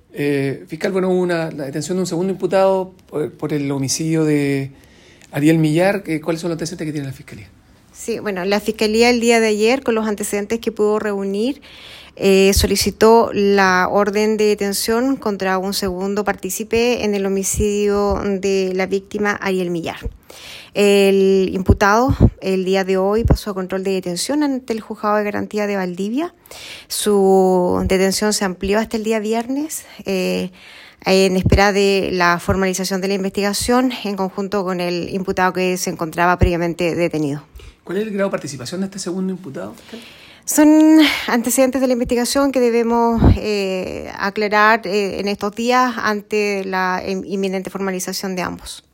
Fiscal, bueno, hubo la detención de un segundo imputado por el homicidio de Ariel Millar. ¿Cuáles son los antecedentes que tiene la Fiscalía? Sí, bueno, la Fiscalía el día de ayer, con los antecedentes que pudo reunir, solicitó la orden de detención contra un segundo partícipe en el homicidio de la víctima Ariel Millar. El imputado el día de hoy pasó a control de detención ante el Juzgado de Garantía de Valdivia. Su detención se amplió hasta el día viernes en espera de la formalización de la investigación en conjunto con el imputado que se encontraba previamente detenido. ¿Cuál es el grado de participación de este segundo imputado, fiscal? Son antecedentes de la investigación que debemos aclarar en estos días ante la inminente formalización de ambos.